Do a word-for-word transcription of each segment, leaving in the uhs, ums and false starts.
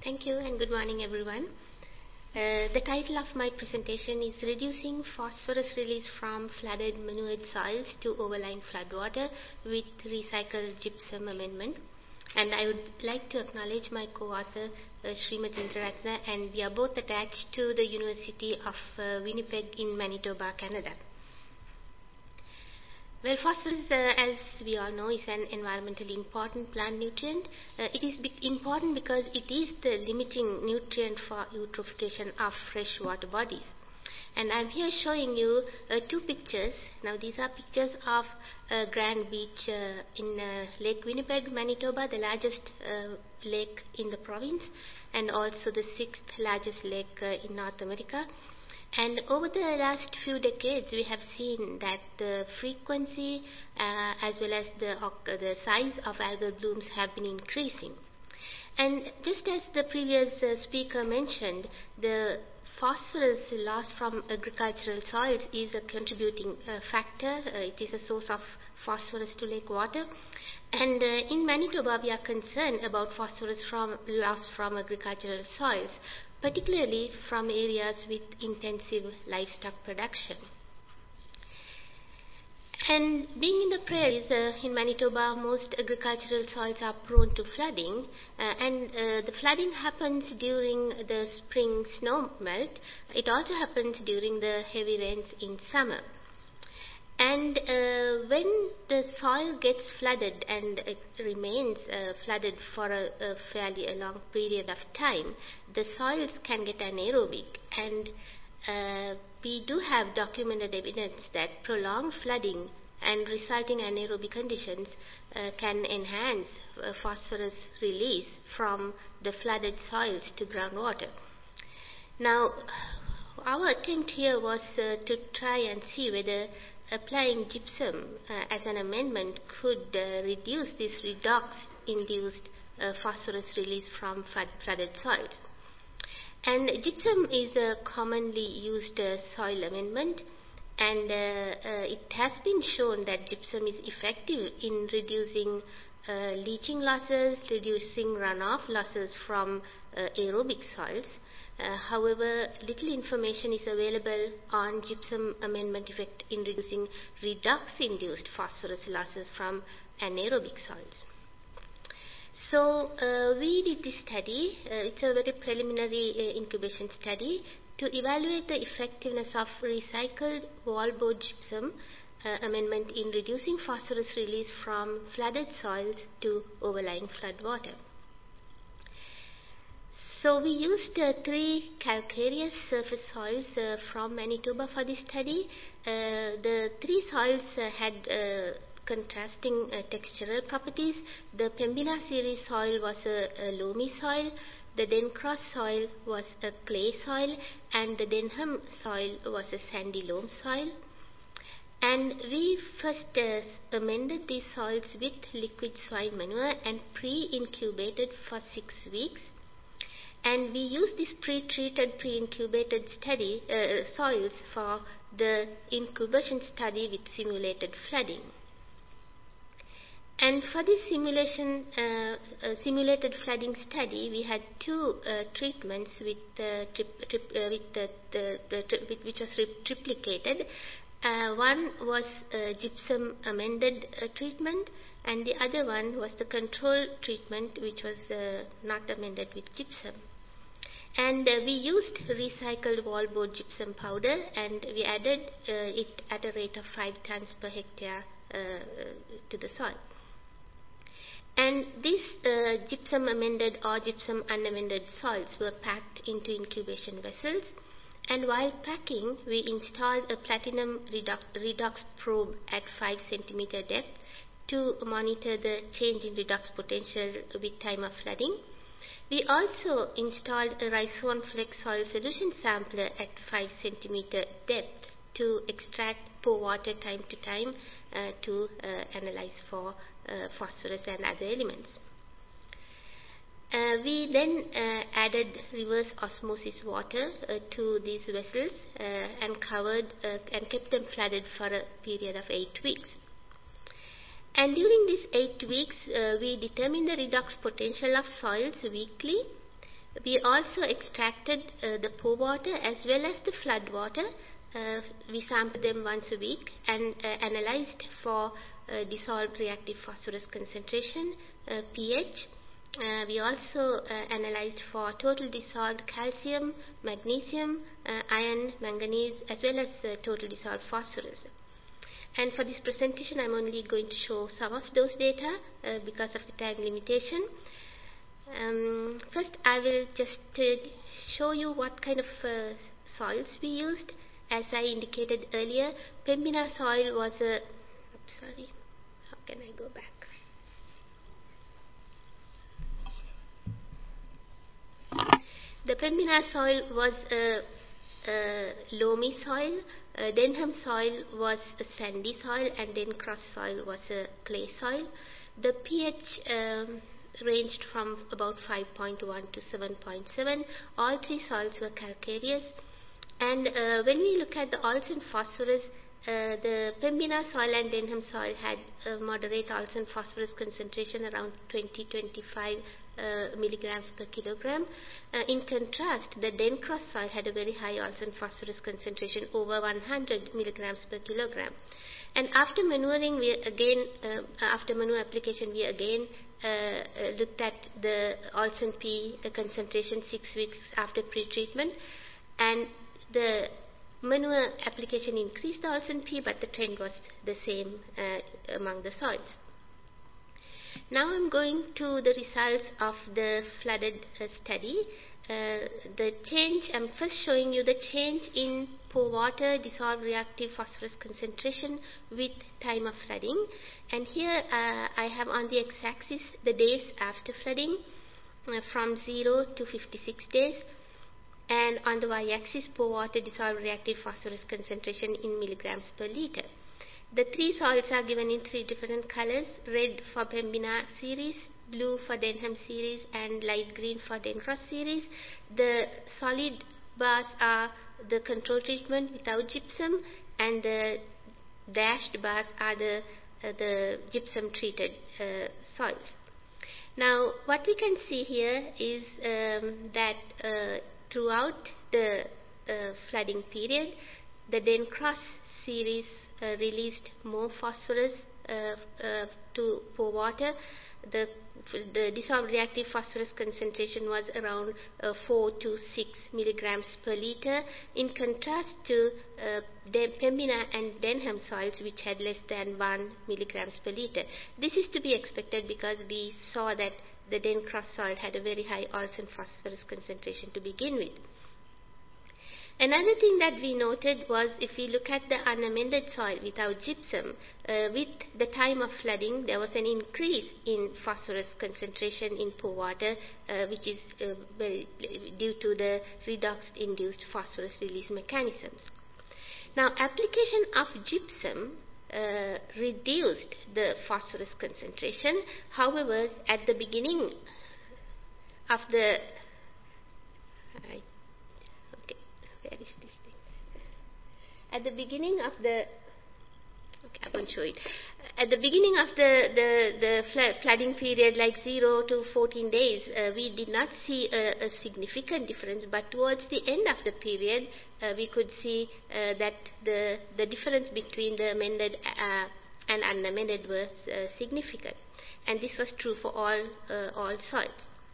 Thank you and good morning everyone. Uh, the title of my presentation is Reducing Phosphorus Release from Flooded Manured Soils to Overlying Floodwater with Recycled Gypsum Amendment. And I would like to acknowledge my co-author uh, Srimati Indraratna, and we are both attached to the University of uh, Winnipeg in Manitoba, Canada. Well, phosphorus, uh, as we all know, is an environmentally important plant nutrient. Uh, it is be important because it is the limiting nutrient for eutrophication of freshwater bodies. And I'm here showing you uh, two pictures. Now, these are pictures of uh, Grand Beach uh, in uh, Lake Winnipeg, Manitoba, the largest uh, lake in the province, and also the sixth largest lake uh, in North America. And over the last few decades, we have seen that the frequency uh, as well as the, uh, the size of algal blooms have been increasing. And just as the previous uh, speaker mentioned, the phosphorus loss from agricultural soils is a contributing uh, factor. Uh, it is a source of phosphorus to lake water. And uh, in Manitoba, we are concerned about phosphorus from loss from agricultural soils, particularly from areas with intensive livestock production. And being in the prairies uh, in Manitoba, most agricultural soils are prone to flooding, uh, and uh, the flooding happens during the spring snow melt. It also happens during the heavy rains in summer. And uh, when the soil gets flooded and it remains uh, flooded for a, a fairly a long period of time, the soils can get anaerobic, and uh, we do have documented evidence that prolonged flooding and resulting anaerobic conditions uh, can enhance uh, phosphorus release from the flooded soils to groundwater. Now, our attempt here was uh, to try and see whether applying gypsum uh, as an amendment could uh, reduce this redox-induced uh, phosphorus release from flood flooded soils. And gypsum is a commonly used uh, soil amendment, and uh, uh, it has been shown that gypsum is effective in reducing uh, leaching losses, reducing runoff losses from uh, aerobic soils. Uh, however, little information is available on gypsum amendment effect in reducing redox-induced phosphorus losses from anaerobic soils. So uh, we did this study. Uh, it's a very preliminary uh, incubation study to evaluate the effectiveness of recycled wallboard gypsum uh, amendment in reducing phosphorus release from flooded soils to overlying floodwater. So we used uh, three calcareous surface soils uh, from Manitoba for this study. Uh, the three soils uh, had uh, contrasting uh, textural properties. The Pembina series soil was a, a loamy soil, the Dencross soil was a clay soil, and the Denham soil was a sandy loam soil. And we first uh, amended these soils with liquid swine manure and pre-incubated for six weeks. And we used this pre-treated, pre-incubated study uh, soils for the incubation study with simulated flooding. And for this simulation, uh, uh, simulated flooding study, we had two uh, treatments with, uh, trip, trip, uh, with the, the, the tri which was triplicated. Uh, one was uh, gypsum amended uh, treatment, and the other one was the control treatment, which was uh, not amended with gypsum. And uh, we used recycled wallboard gypsum powder, and we added uh, it at a rate of five tons per hectare uh, to the soil. And these uh, gypsum amended or gypsum unamended soils were packed into incubation vessels. And while packing, we installed a platinum redox, redox probe at five centimeter depth to monitor the change in redox potential with time of flooding. We also installed a Rhizone Flex soil solution sampler at five centimeter depth to extract pore water time to time uh, to uh, analyze for uh, phosphorus and other elements. Uh, we then uh, added reverse osmosis water uh, to these vessels uh, and covered uh, and kept them flooded for a period of eight weeks. And during these eight weeks, uh, we determined the redox potential of soils weekly We also extracted uh, the pore water as well as the flood water. Uh, we sampled them once a week and uh, analyzed for uh, dissolved reactive phosphorus concentration, uh, pH. Uh, we also uh, analyzed for total dissolved calcium, magnesium, uh, iron, manganese, as well as uh, total dissolved phosphorus. And for this presentation, I'm only going to show some of those data uh, because of the time limitation. Um, first, I will just uh, show you what kind of uh, soils we used. As I indicated earlier, Pembina soil was a... Oops, sorry, how can I go back? The Pembina soil was a, a loamy soil, uh, Denham soil was a sandy soil, and Dencross soil was a clay soil. The pH um, ranged from about five point one to seven point seven. All three soils were calcareous. And uh, when we look at the Olsen phosphorus, uh, the Pembina soil and Denham soil had a moderate Olsen phosphorus concentration around twenty to twenty-five uh, milligrams per kilogram. Uh, in contrast, the Dencross soil had a very high Olsen phosphorus concentration, over one hundred milligrams per kilogram. And after manuring, we again, uh, after manure application, we again uh, uh, looked at the Olsen P concentration six weeks after pre-treatment, and the manure application increased the Olsen P, but the trend was the same uh, among the soils. Now I'm going to the results of the flooded uh, study. Uh, the change, I'm first showing you the change in pore water dissolved reactive phosphorus concentration with time of flooding. And here uh, I have on the x-axis the days after flooding uh, from zero to fifty-six days. And on the y-axis, pore water dissolved reactive phosphorus concentration in milligrams per liter. The three soils are given in three different colors: red for Pembina series, blue for Denham series, and light green for Dencross series. The solid bars are the control treatment without gypsum, and the dashed bars are the, uh, the gypsum treated uh, soils. Now, what we can see here is um, that uh, throughout the uh, flooding period, the Dencross series uh, released more phosphorus uh, uh, to pore water. The, the dissolved reactive phosphorus concentration was around uh, four to six milligrams per liter, in contrast to uh, Pembina and Denham soils, which had less than one milligrams per liter. This is to be expected because we saw that the Dencross soil had a very high Olsen phosphorus concentration to begin with. Another thing that we noted was, if we look at the unamended soil without gypsum, uh, with the time of flooding, there was an increase in phosphorus concentration in pore water, uh, which is uh, very, due to the redox-induced phosphorus release mechanisms. Now, application of gypsum uh, reduced the phosphorus concentration. However, at the beginning of the I, Where is this thing? At the beginning of the, okay, I won't show it. At the beginning of the, the, the flood, flooding period, like zero to fourteen days, uh, we did not see a, a significant difference, but towards the end of the period, uh, we could see uh, that the, the difference between the amended uh, and unamended was uh, significant. And this was true for all, uh, all soils.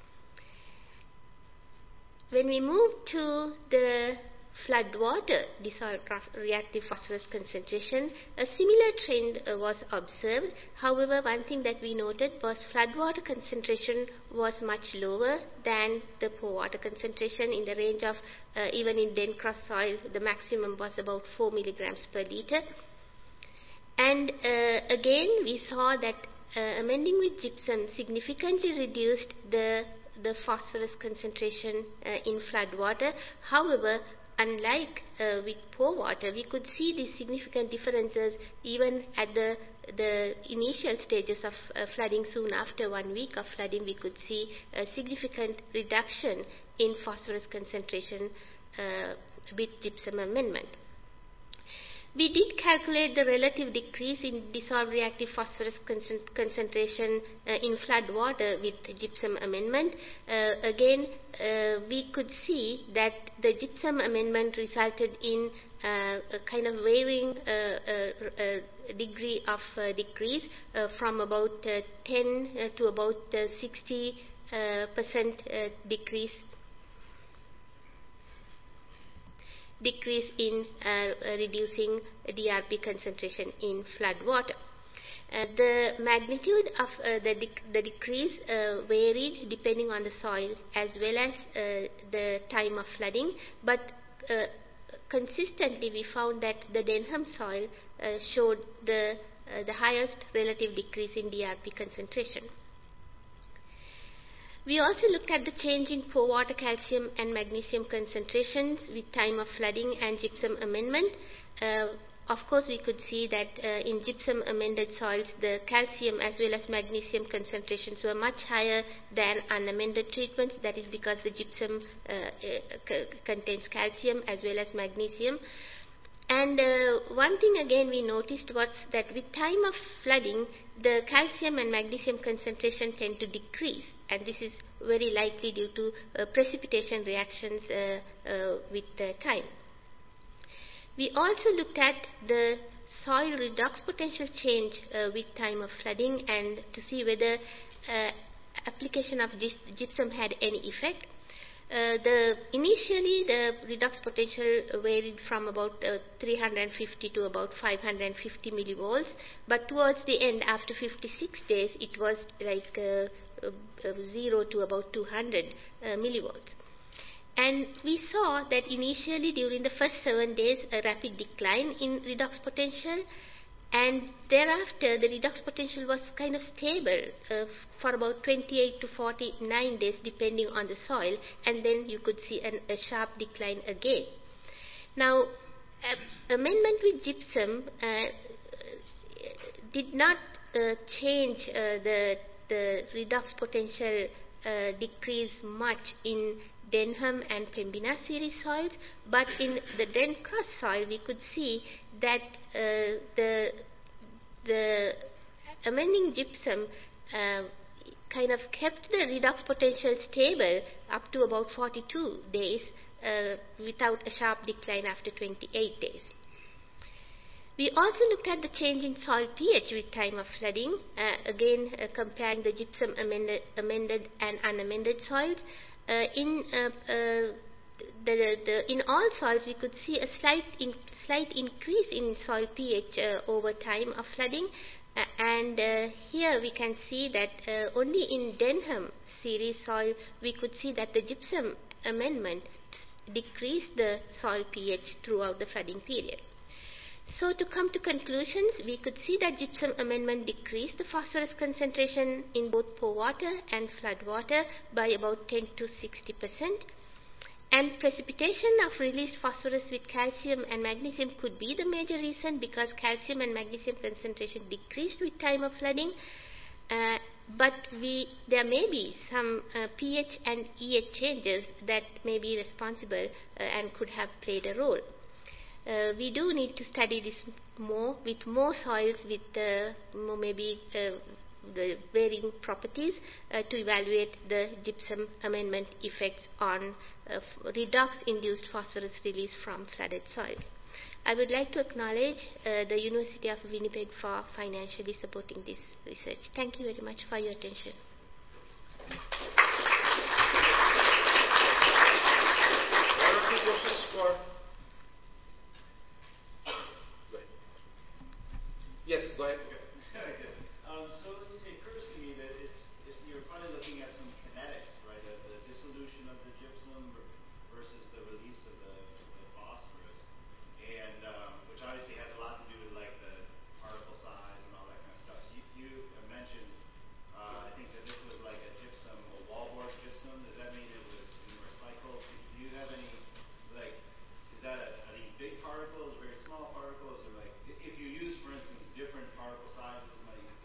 When we move to the flood water dissolved reactive phosphorus concentration, a similar trend uh, was observed. However, one thing that we noted was flood water concentration was much lower than the pore water concentration, in the range of, uh, even in Dencross soil, the maximum was about four milligrams per liter. And uh, again, we saw that uh, amending with gypsum significantly reduced the the phosphorus concentration uh, in flood water. However, unlike uh, with pore water, we could see these significant differences even at the, the initial stages of uh, flooding. Soon after one week of flooding, we could see a significant reduction in phosphorus concentration uh, with gypsum amendment. we did calculate the relative decrease in dissolved reactive phosphorus concentration uh, in flood water with gypsum amendment. Uh, again, uh, we could see that the gypsum amendment resulted in uh, a kind of varying uh, uh, uh, degree of uh, decrease uh, from about uh, ten uh, to about uh, sixty percent uh, decrease decrease in uh, reducing D R P concentration in flood water. Uh, the magnitude of uh, the, dec the decrease uh, varied depending on the soil as well as uh, the time of flooding, but uh, consistently we found that the Denham soil uh, showed the, uh, the highest relative decrease in D R P concentration. We also looked at the change in pore water calcium and magnesium concentrations with time of flooding and gypsum amendment. Uh, of course, we could see that uh, in gypsum amended soils, the calcium as well as magnesium concentrations were much higher than unamended treatments. That is because the gypsum uh, uh, contains calcium as well as magnesium. And uh, one thing again we noticed was that with time of flooding, the calcium and magnesium concentration tend to decrease, and this is very likely due to uh, precipitation reactions uh, uh, with uh, time. We also looked at the soil redox potential change uh, with time of flooding and to see whether uh, application of gypsum had any effect. Uh, the initially the redox potential varied from about uh, three hundred fifty to about five hundred fifty millivolts, but towards the end, after fifty-six days, it was like uh, uh, uh, zero to about two hundred uh, millivolts. And we saw that initially during the first seven days a rapid decline in redox potential, and thereafter the redox potential was kind of stable uh, for about twenty-eight to forty-nine days depending on the soil, and then you could see an, a sharp decline again. Now, uh, amendment with gypsum uh, did not uh, change uh, the, the redox potential uh, decrease much in Denham and Pembina series soils, but in the Den Cross soil we could see that uh, the the amending gypsum uh, kind of kept the redox potential stable up to about forty-two days uh, without a sharp decline after twenty-eight days. We also looked at the change in soil pH with time of flooding, uh, again uh, comparing the gypsum amended, amended and unamended soils. Uh, in uh, uh, the, the, in all soils, we could see a slight in, slight increase in soil pH uh, over time of flooding, uh, and uh, here we can see that uh, only in Denham series soil we could see that the gypsum amendment decreased the soil pH throughout the flooding period. So to come to conclusions, we could see that gypsum amendment decreased the phosphorus concentration in both pore water and flood water by about ten to sixty percent. And precipitation of released phosphorus with calcium and magnesium could be the major reason, because calcium and magnesium concentration decreased with time of flooding. Uh, but we, there may be some uh, pH and E H changes that may be responsible uh, and could have played a role. Uh, we do need to study this more with more soils with uh, more maybe uh, the varying properties uh, to evaluate the gypsum amendment effects on uh, redox-induced phosphorus release from flooded soils. I would like to acknowledge uh, the University of Winnipeg for financially supporting this research. Thank you very much for your attention. Yes, go ahead. Okay. um, so it occurs to me that it's, if you're probably looking at some kinetics, right? The, the dissolution of the gypsum versus the release of the, the phosphorus, and um, which obviously has a lot to do with like the particle size and all that kind of stuff. So you, you mentioned, uh, I think that this was like a gypsum, a wallboard gypsum. Does that mean it was in recycled? Do you have any, like, is that a, are these big particles, very small particles, or like, if you use, for instance, different particle sizes, like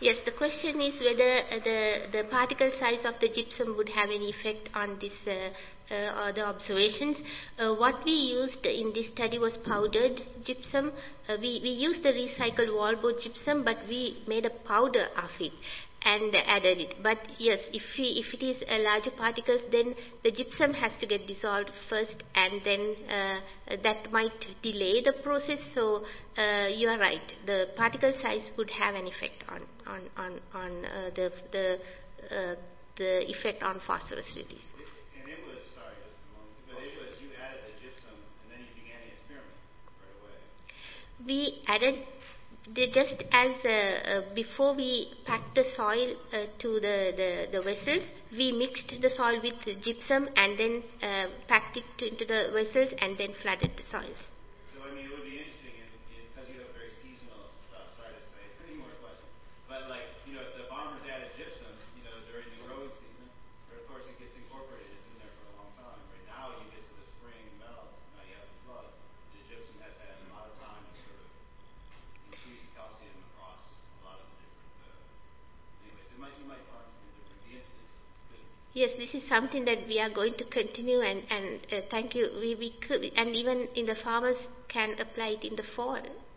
Yes, the question is whether uh, the, the particle size of the gypsum would have any effect on this uh, uh, or the observations. Uh, what we used in this study was powdered gypsum. Uh, we, we used the recycled wallboard gypsum, but we made a powder of it and added it. But yes, if we, if it is a larger particles, then the gypsum has to get dissolved first, and then uh, that might delay the process. So uh, you are right. The particle size would have an effect on on on on uh, the the uh, the effect on phosphorus release. And it was sorry, just a moment, but it was you added the gypsum and then you began the experiment right away. We added. The, just as uh, uh, before we packed the soil uh, to the, the, the vessels, we mixed the soil with the gypsum and then uh, packed it to, into the vessels and then flooded the soils. So I mean, it would be interesting because you have very seasonal stuff. Sorry to say, any more questions? But like, you know, if the farmers added gypsum, you know, during the growing season, but of course it gets incorporated. It's in there for a long time. Right now, you get to the spring melt. Now you have the flood. The gypsum has had a lot of time to sort of increase calcium across a lot of the different. Uh, anyways, it might you might find something different. It's good. Yes, this is something that we are going to continue, and, and uh, thank you. We, we could, and even in the farmers can apply it in the fall.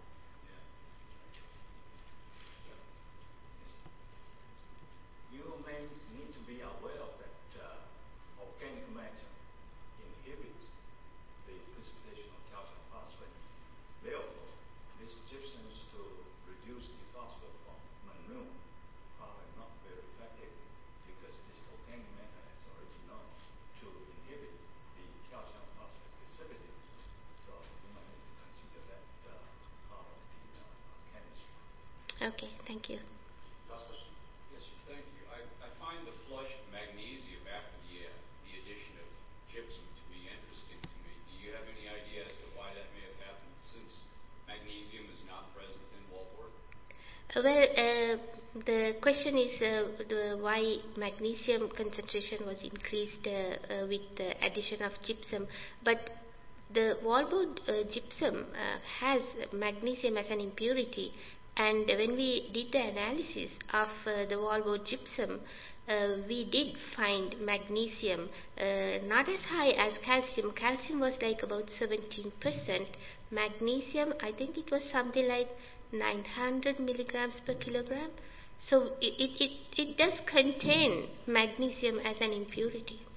You may need to be aware of that uh, organic matter inhibits the precipitation of calcium phosphate. Therefore, these gypsums to reduce the phosphate from manure are not very effective because this organic matter has already known to inhibit the calcium phosphate precipitation. So you might need to consider that uh, part of the uh, chemistry. Okay, thank you. Last question. Yes, thank you. I, I find the flush magnesium after the, uh, the addition of gypsum to be interesting to me. Do you have any idea as to why that may have happened, since magnesium is not present in wallboard? Uh, well, uh, the question is uh, the why magnesium concentration was increased uh, uh, with the addition of gypsum, but the wallboard uh, gypsum uh, has magnesium as an impurity. And when we did the analysis of uh, the wallboard gypsum, uh, we did find magnesium uh, not as high as calcium. Calcium was like about seventeen percent. Magnesium, I think it was something like nine hundred milligrams per kilogram. So it, it, it, it does contain magnesium as an impurity.